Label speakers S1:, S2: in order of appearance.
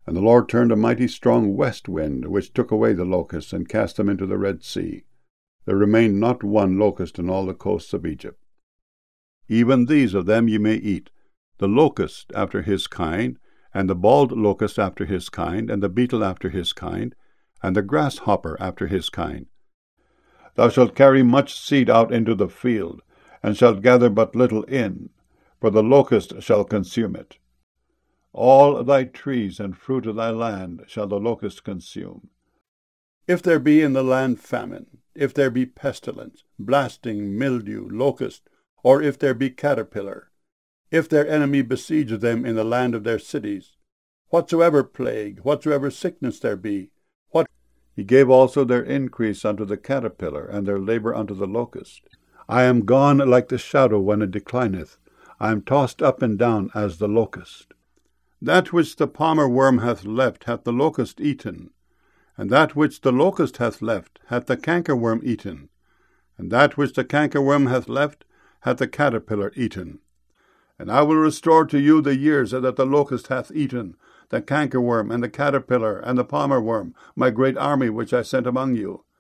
S1: And the Lord turned a mighty strong west wind, which took away the locusts, and cast them into the Red Sea. There remained not one locust in all the coasts of Egypt. Even these of them ye may eat, the locust after his kind, and the bald locust after his kind, and the beetle after his kind, and the grasshopper after his kind. Thou shalt carry much seed out into the field, and shalt gather but little in, for the locust shall consume it. All thy trees and fruit of thy land shall the locust consume. If there be in the land famine, if there be pestilence, blasting, mildew, locust, or if there be caterpillar, if their enemy besiege them in the land of their cities, whatsoever plague, whatsoever sickness there be, he gave also their increase unto the caterpillar, and their labor unto the locust. I am gone like the shadow when it declineth. I am tossed up and down as the locust. That which the palmer worm hath left hath the locust eaten, and that which the locust hath left hath the cankerworm eaten, and that which the cankerworm hath left hath the caterpillar eaten. And I will restore to you the years that the locust hath eaten, the cankerworm, and the caterpillar, and the palmer worm, my great army which I sent among you.